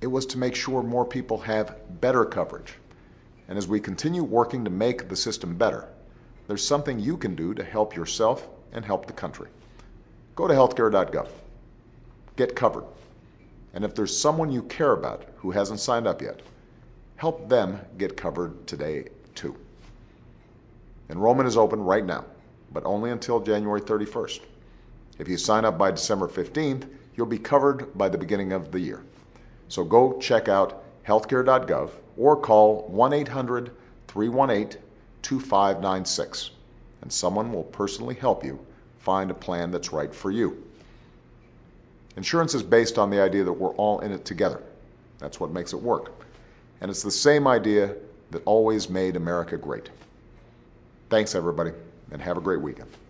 It was to make sure more people have better coverage. And as we continue working to make the system better, there's something you can do to help yourself and help the country. Go to healthcare.gov. Get covered. And if there's someone you care about who hasn't signed up yet, help them get covered today too. Enrollment is open right now, but only until January 31st. If you sign up by December 15th, you'll be covered by the beginning of the year. So go check out healthcare.gov or call 1-800-318-2596, and someone will personally help you find a plan that's right for you. Insurance is based on the idea that we're all in it together. That's what makes it work. And it's the same idea that always made America great. Thanks, everybody, and have a great weekend.